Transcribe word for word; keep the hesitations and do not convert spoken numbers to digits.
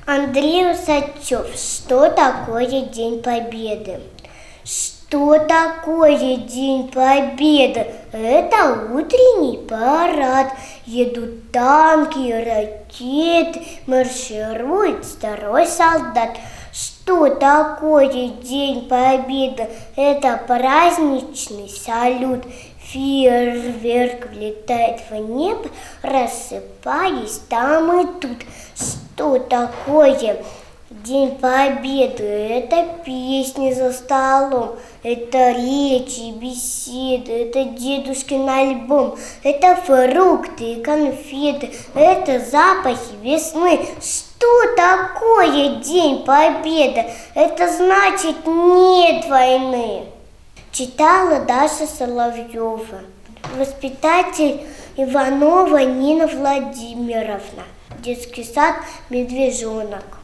Андрей Усачев. Что такое День Победы? Что такое День Победы? Это утренний парад. Едут танки, ракеты, марширует старой солдат. Что такое День Победы? Это праздничный салют. Фейерверк влетает в небо, рассыпаясь там и тут. Что такое День Победы? Это песни за столом, это речи, беседы, это дедушкин альбом, это фрукты и конфеты, это запахи весны. Что такое День Победы? Это значит нет войны. Читала Даша Соловьева, воспитатель Иванова Нина Владимировна, детский сад «Медвежонок».